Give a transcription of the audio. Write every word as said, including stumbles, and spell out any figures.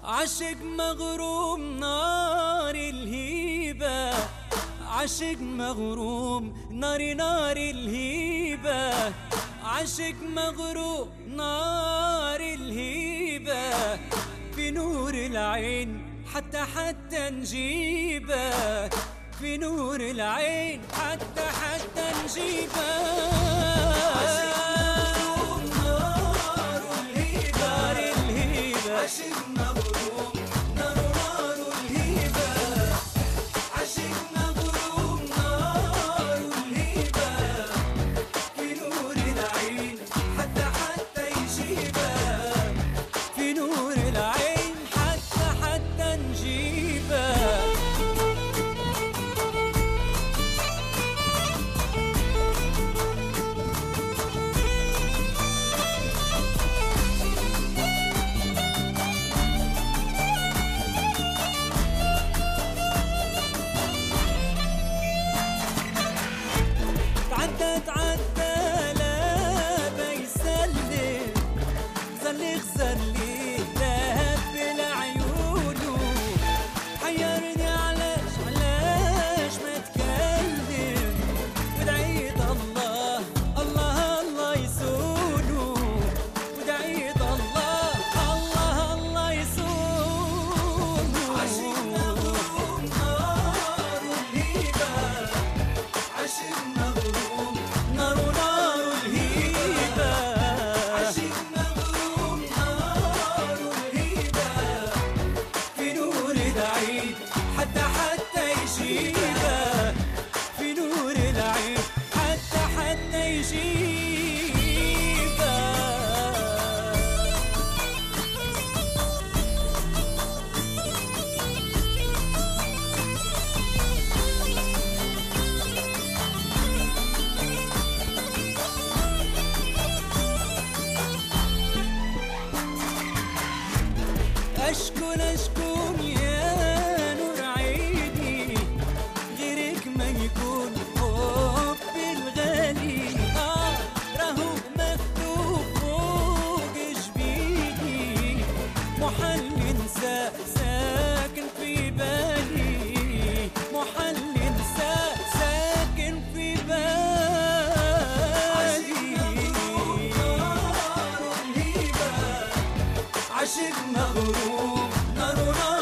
عاشق مغروم نار الهيبة، عاشق مغروم ناري نار الهيبة، عاشق مغروم نار الهيبة، في نور العين حتى حتى نجيبه، في نور العين حتى حتى نجيبه. عاشق مغروم نار الهيبة، نار الهيبة، عاشق مغروم نار نار الهيبة، عاشق مغروم نار الهيبة، في نور العين حتى حتى يجيبه، في نور العين حتى حتى نجيبه. تعدى تعدى لا بيسلم، زلق زلق ذهب بالعيونه، حيرني علاش علاش ما تكلم، ودعيت الله الله الله يسونه، ودعيت الله الله الله يسونه. عاشق مغروم نار الهيبة، عاشق مغروم نار نار الهيبة، عاشق مغروم نار الهيبة، في نور العين حتى حتى يجيبه، في نور العين حتى حتى يجيبه. أشكون أشكون يا نور عيني، غيرك ما يكون حبي الغالي، آه راهو مكتوب فوق جبيني، محل ننسى ساكن في بالي، محل ننسى ساكن في بالي. عاشق مغروم نار نار